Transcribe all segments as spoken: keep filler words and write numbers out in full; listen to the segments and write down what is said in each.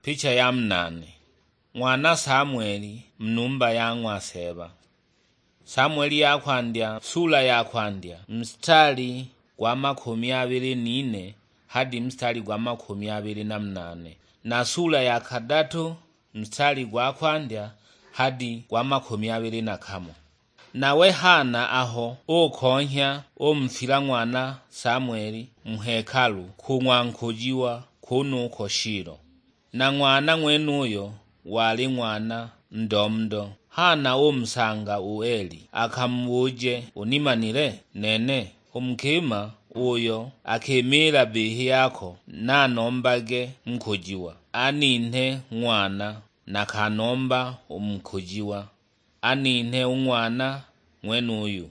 Picha ya mnane. Mwana Samueli mnumba ya ng'waseba. Samueli ya kwandya sura ya kwandya mstari gwa makumi abiri nine hadi mstari gwa makumi abiri na mnane, na sura ya kadatu mstari gwa kwandya hadi gwa makumi abiri na kamwe. Nawe Hana aho okonhya omfila mwana Samueli mhekalu kumwankujiwa kuno ko Shilo. Na mwana mwenuyo wali mwana mdomdo. Hana omsanga ueli akamuje unimanile nene umkima uyo akemera bihi yako nanombage mkujiwa aninte mwana nakanomba umkujiwa aninte umwana mwenuyu.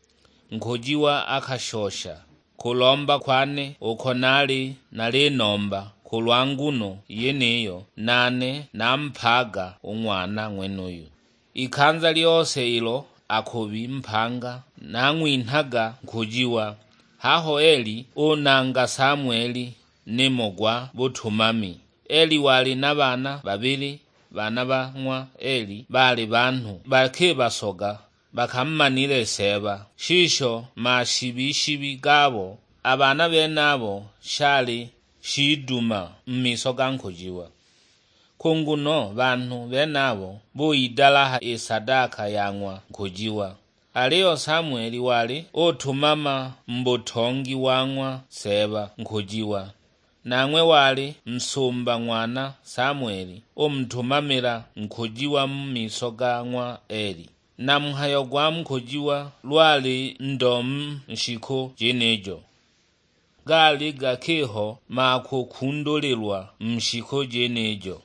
Mkujiwa akashosha kulomba kwane ukonali nalinomba kulwanguno yeneyo nane nampaga umwana mwenuyu. Ikanza lyose ilo akubi mpanga nang'winhaga mkujiwa. Haho Eli onanga Samueli nimogwa butumami. Eli wali na bana babili, bana ba ng'wa Eli bali bantu bake basoga bakammanile seba. Shisho mashibishibi gabo abana benabo shali shiduma mmiso ga nkujiwa. Kunguno bantu benabo boyidalaha esadaka ya ng'wa nkujiwa. Aliyo Samueli wali otumama mbotongi wa ng'wa seba nkujiwa. Nang'we wali msumba mwana Samueli omtumamila nkujiwa mmiso ga ng'wa Eli. Na mhayo gwa mkujiwa lwali ndomu nshiko jenejo. Gali gakeho makukundulilwa mshiko jenejo.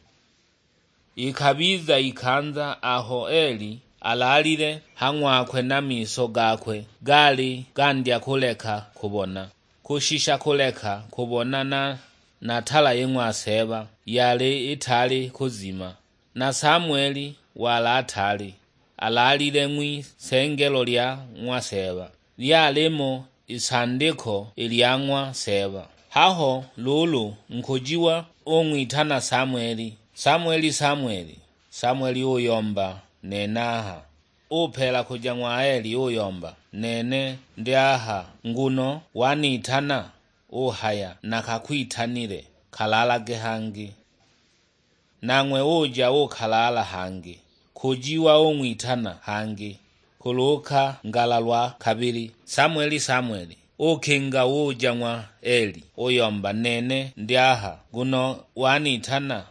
Ikabiza ikanza aho Eli alalile hang'wakwe na miso gakwe gali gandya kuleka kubona. Kushisha kuleka kubona na natala yeng'waseba yali itali kuzima. Na Samueli wala atali alalile mwi sengelo lya ng'waseba lyalimo isandiko ilya ng'waseba. Haho lulu nkujiwa ong'witana Samueli, Samueli Samueli. Samueli uyomba nenaha upela kuja ng'wa Eli uyomba nene ndyaha nguno wanitana uhaya nakakwitanile kalalage hangi. Nang'we uja ukalala hangi kujiwa ong'witana hangi kuluka ngalalwa kabili. Samueli Samueli ukinga uja ng'wa Eli uyomba nene ndyaha nguno wanitana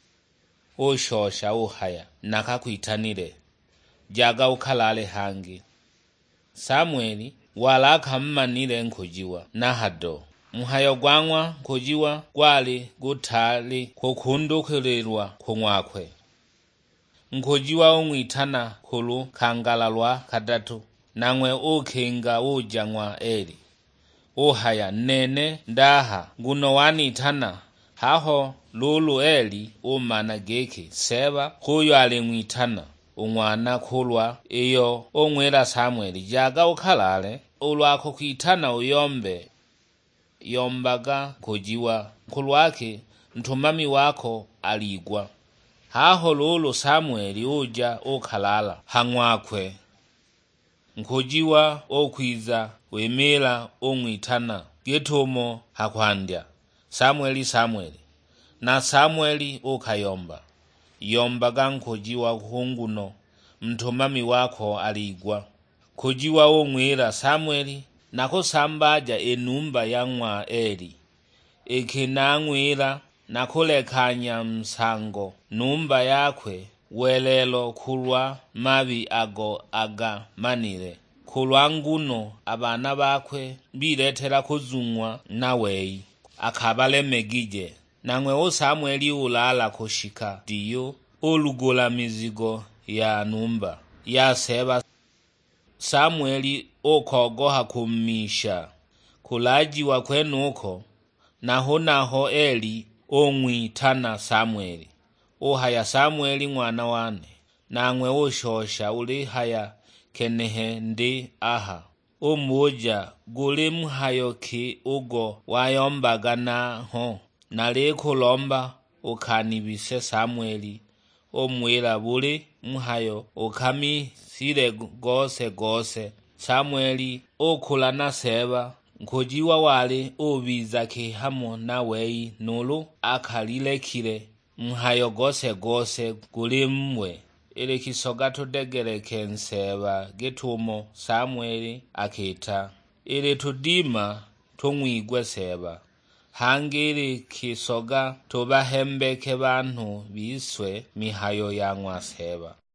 ushosha uhaya nakakwitanile jaga ukalale hangi. Samueli wala akammanile nkujiwa nahado. Mhayo gwa ng'wa nkujiwa gwali gutali kukundukililwa kung'wakwe. Nkujiwa ong'witana kulu kangalalwa kadatu. Nang'we ukinga uja ng'wa Eli uhaya nene ndaha nguno wanitana. Haho lulu Eli umana geki seba kuyo aling'witana umwana kulwa iyo ong'wela Samueli jaga ukalale ulwako kwitana uyombe yombaga kujiwa kulwake mtumami wako aligwa. Haho lulu Samueli uja ukalala hang'wakwe nkujiwa okwiza wemela ong'witana getumo hakwandya Samueli Samueli. Na Samueli ukayomba yombaga nkujiwa hunguno mtumami wako aligwa. Kujiwa ong'wela Samueli nakusambaja enumba ya ng'wa Eli ikinang'wela nakulekanya msango numba yakwe welelo kulwa mabi ago aga manile. Kulwa nguno abana bakwe biletela kuzung'wa naweyi akabalemegije. Nang'we o Samueli ulala kushika diyo olugula mizigo ya numba ya seba. Samueli okogoha kumisha kulajiwa kwenuko. Naho naho Eli ong'witana Samueli uhaya Samueli mwana wane. Nang'we ushosha uli haya kenehe ndi aha umuja guli mhayo ki ugo wayombaga naho nali kulomba ukhanibise Samueli omwela buli mhayo ukhamisile gose gose. Samueli okhula naseba nkhojiwa wale obiza khihamo naweyi nulu akhalilekile mhayo gose gose guli mwe. Ili kisoga tudegelekhe nseba githumo Samueli akhita. Ili tudima tung'wigwe seba. Hangili kisoga tubahembekhe banhu biswe mihayo ya ng'wa seba.